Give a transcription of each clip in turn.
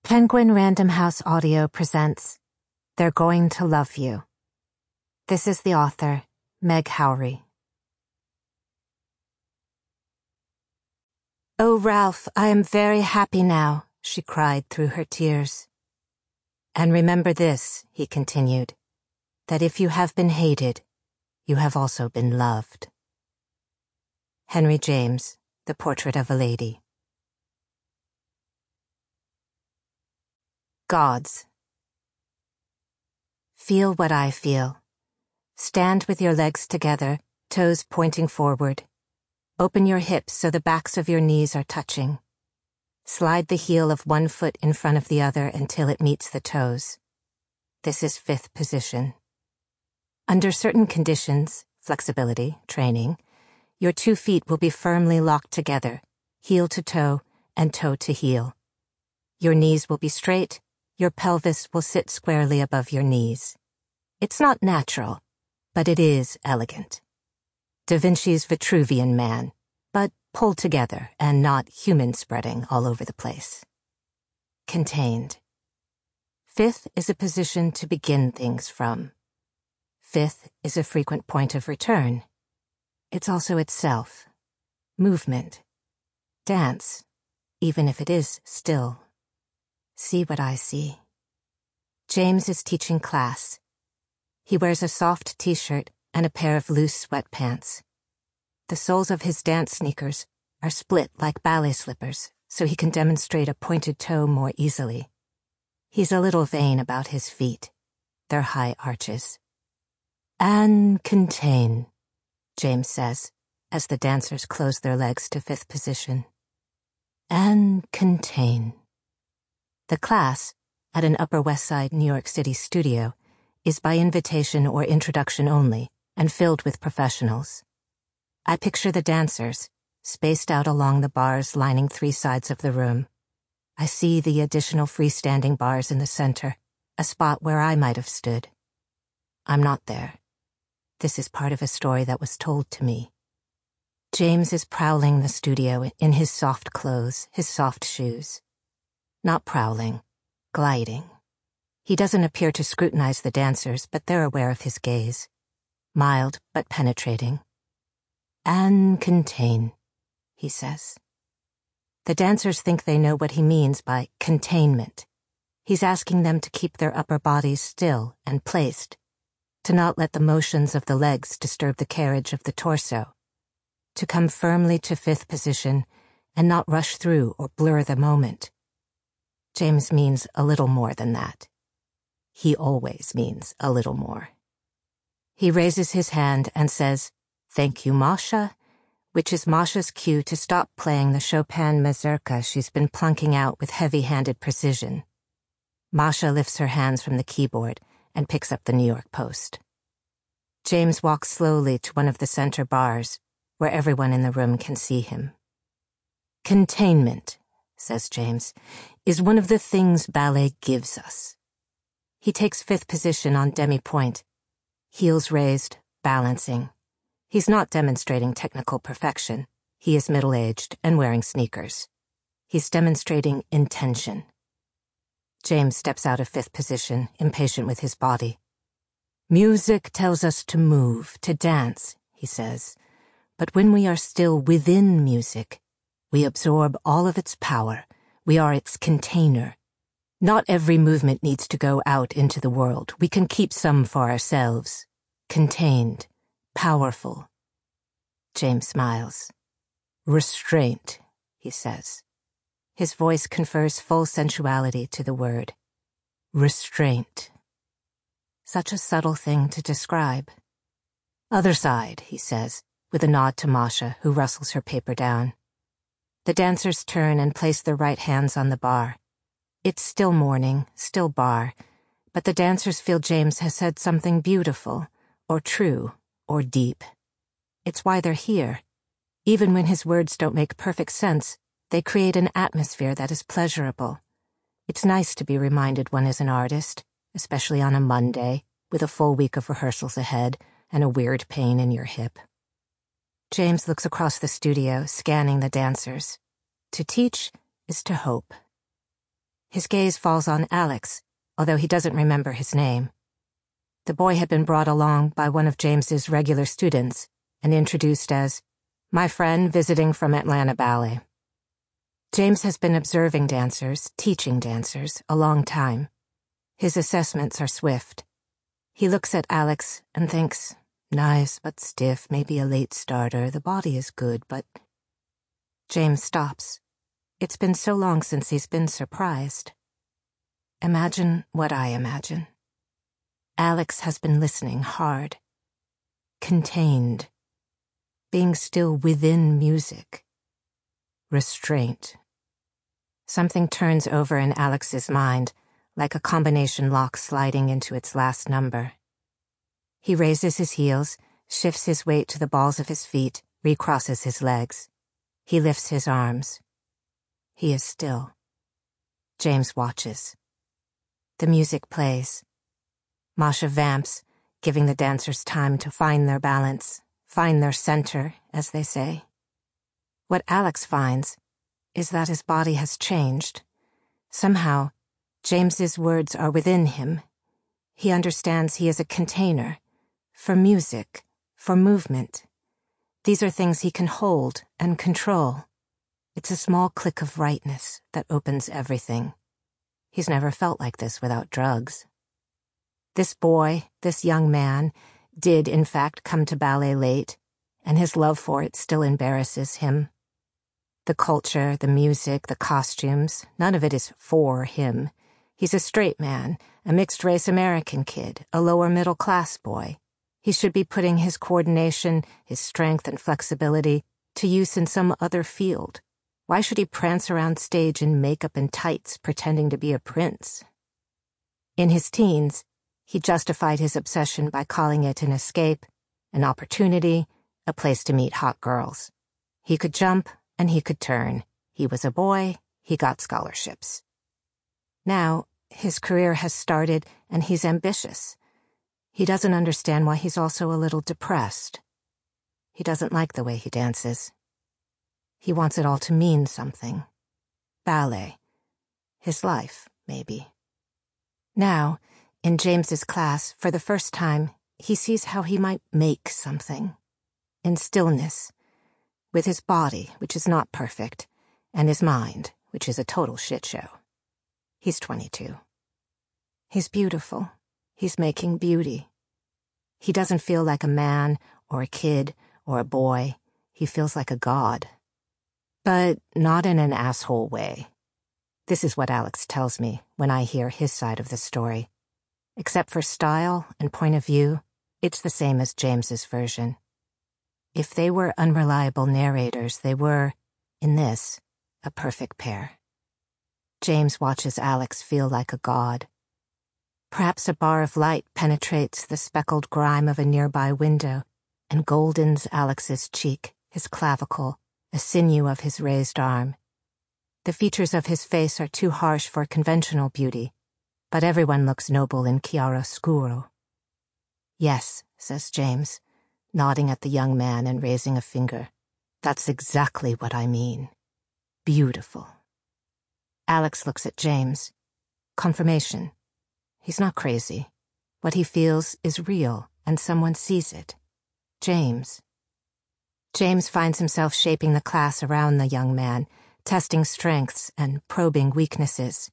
Penguin Random House Audio presents They're Going to Love You. This is the author, Meg Howrey. "Oh, Ralph, I am very happy now," she cried through her tears. "And remember this," he continued, "that if you have been hated, you have also been loved." Henry James, The Portrait of a Lady. Gods. Feel what I feel. Stand with your legs together, toes pointing forward. Open your hips so the backs of your knees are touching. Slide the heel of one foot in front of the other until it meets the toes. This is fifth position. Under certain conditions, flexibility, training, your 2 feet will be firmly locked together, heel to toe and toe to heel. Your knees will be straight. Your pelvis will sit squarely above your knees. It's not natural, but it is elegant. Da Vinci's Vitruvian Man, but pulled together and not human spreading all over the place. Contained. Fifth is a position to begin things from. Fifth is a frequent point of return. It's also itself. Movement. Dance, even if it is still. See what I see. James is teaching class. He wears a soft t-shirt and a pair of loose sweatpants. The soles of his dance sneakers are split like ballet slippers, so he can demonstrate a pointed toe more easily. He's a little vain about his feet. They're high arches. "And contain," James says, as the dancers close their legs to fifth position. "And contain." The class, at an Upper West Side New York City studio, is by invitation or introduction only and filled with professionals. I picture the dancers, spaced out along the bars lining 3 sides of the room. I see the additional freestanding bars in the center, a spot where I might have stood. I'm not there. This is part of a story that was told to me. James is prowling the studio in his soft clothes, his soft shoes. Not prowling, gliding. He doesn't appear to scrutinize the dancers, but they're aware of his gaze. Mild but penetrating. "And contain," he says. The dancers think they know what he means by containment. He's asking them to keep their upper bodies still and placed, to not let the motions of the legs disturb the carriage of the torso, to come firmly to fifth position and not rush through or blur the moment. James means a little more than that. He always means a little more. He raises his hand and says, "Thank you, Masha," which is Masha's cue to stop playing the Chopin mazurka she's been plunking out with heavy-handed precision. Masha lifts her hands from the keyboard and picks up the New York Post. James walks slowly to one of the center bars, where everyone in the room can see him. "Containment," says James, "is one of the things ballet gives us." He takes fifth position on demi-pointe, heels raised, balancing. He's not demonstrating technical perfection. He is middle-aged and wearing sneakers. He's demonstrating intention. James steps out of fifth position, impatient with his body. "Music tells us to move, to dance," he says. "But when we are still within music, we absorb all of its power. We are its container. Not every movement needs to go out into the world. We can keep some for ourselves. Contained. Powerful." James smiles. "Restraint," he says. His voice confers full sensuality to the word. Restraint. Such a subtle thing to describe. "Other side," he says, with a nod to Masha, who rustles her paper down. The dancers turn and place their right hands on the bar. It's still morning, still bar, but the dancers feel James has said something beautiful, or true, or deep. It's why they're here. Even when his words don't make perfect sense, they create an atmosphere that is pleasurable. It's nice to be reminded one is an artist, especially on a Monday, with a full week of rehearsals ahead and a weird pain in your hip. James looks across the studio, scanning the dancers. To teach is to hope. His gaze falls on Alex, although he doesn't remember his name. The boy had been brought along by one of James's regular students and introduced as my friend visiting from Atlanta Ballet. James has been observing dancers, teaching dancers, a long time. His assessments are swift. He looks at Alex and thinks, nice but stiff, maybe a late starter, the body is good, but... James stops. It's been so long since he's been surprised. Imagine what I imagine. Alex has been listening hard. Contained. Being still within music. Restraint. Something turns over in Alex's mind, like a combination lock sliding into its last number. He raises his heels, shifts his weight to the balls of his feet, recrosses his legs. He lifts his arms. He is still. James watches. The music plays. Masha vamps, giving the dancers time to find their balance, find their center, as they say. What Alex finds is that his body has changed. Somehow, James's words are within him. He understands he is a container for music, for movement. These are things he can hold and control. It's a small click of rightness that opens everything. He's never felt like this without drugs. This boy, this young man, did in fact come to ballet late, and his love for it still embarrasses him. The culture, the music, the costumes, none of it is for him. He's a straight man, a mixed-race American kid, a lower-middle-class boy. He should be putting his coordination, his strength and flexibility to use in some other field. Why should he prance around stage in makeup and tights pretending to be a prince? In his teens, he justified his obsession by calling it an escape, an opportunity, a place to meet hot girls. He could jump and he could turn. He was a boy, he got scholarships. Now, his career has started and he's ambitious. He doesn't understand why he's also a little depressed. He doesn't like the way he dances. He wants it all to mean something. Ballet. His life, maybe. Now, in James's class, for the first time, he sees how he might make something. In stillness. With his body, which is not perfect, and his mind, which is a total shit show. He's 22. He's beautiful. He's making beauty. He doesn't feel like a man, or a kid, or a boy. He feels like a god. But not in an asshole way. This is what Alex tells me when I hear his side of the story. Except for style and point of view, it's the same as James's version. If they were unreliable narrators, they were, in this, a perfect pair. James watches Alex feel like a god. Perhaps a bar of light penetrates the speckled grime of a nearby window and goldens Alex's cheek, his clavicle, a sinew of his raised arm. The features of his face are too harsh for conventional beauty, but everyone looks noble in chiaroscuro. Yes, says James, nodding at the young man and raising a finger. That's exactly what I mean. Beautiful. Alex looks at James. Confirmation. He's not crazy. What he feels is real, and someone sees it. James. James finds himself shaping the class around the young man, testing strengths and probing weaknesses.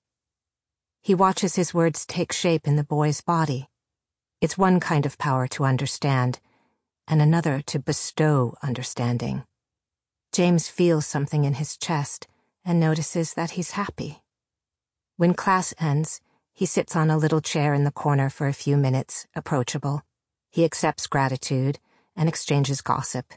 He watches his words take shape in the boy's body. It's one kind of power to understand, and another to bestow understanding. James feels something in his chest and notices that he's happy. When class ends, he sits on a little chair in the corner for a few minutes, approachable. He accepts gratitude and exchanges gossip.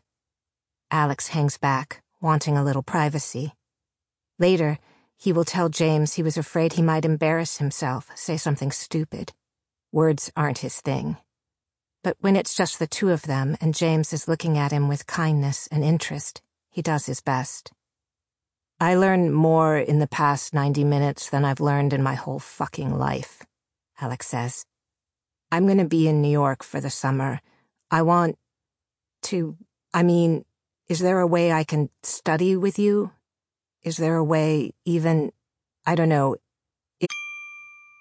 Alex hangs back, wanting a little privacy. Later, he will tell James he was afraid he might embarrass himself, say something stupid. Words aren't his thing. But when it's just the two of them and James is looking at him with kindness and interest, he does his best. I learned more in the past 90 minutes than I've learned in my whole fucking life, Alex says. I'm going to be in New York for the summer. I want to, is there a way I can study with you? Is there a way even, I don't know,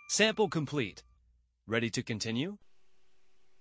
Sample complete. Ready to continue?